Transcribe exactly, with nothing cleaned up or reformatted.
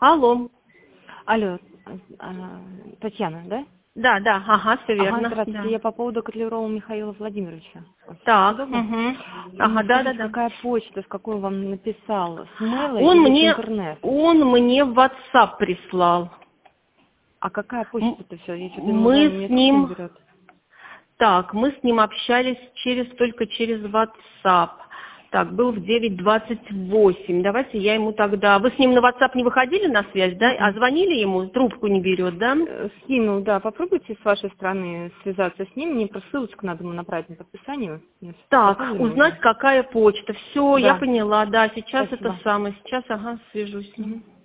Алло. Алло, а, Татьяна, да? Да, да, ага, все верно. Ага, здравствуйте, Да. я по поводу Котлярова Михаила Владимировича. Так, Удобно? угу. И Ага, да, да, скажите, да. какая почта, с какой он вам написал? С мейла Он или с мне, интернет? он мне в WhatsApp прислал. А какая М- почта-то все? Я что-то ему Мы звоню, мне с трубку не ним, берет. так, мы с ним общались через, только через WhatsApp. Так, был в девять двадцать восемь. Давайте я ему тогда... Вы с ним на WhatsApp не выходили на связь, да? А М-м. звонили ему, трубку не берет, да? Э, Скинул, да, попробуйте с вашей стороны связаться с ним, мне просто ссылочку надо ему направить на подписание. Мне Так, подали узнать, уже? какая почта. Все, я Да, поняла, да, сейчас это спасибо. самое. Сейчас, ага, свяжусь с Мгм. ним.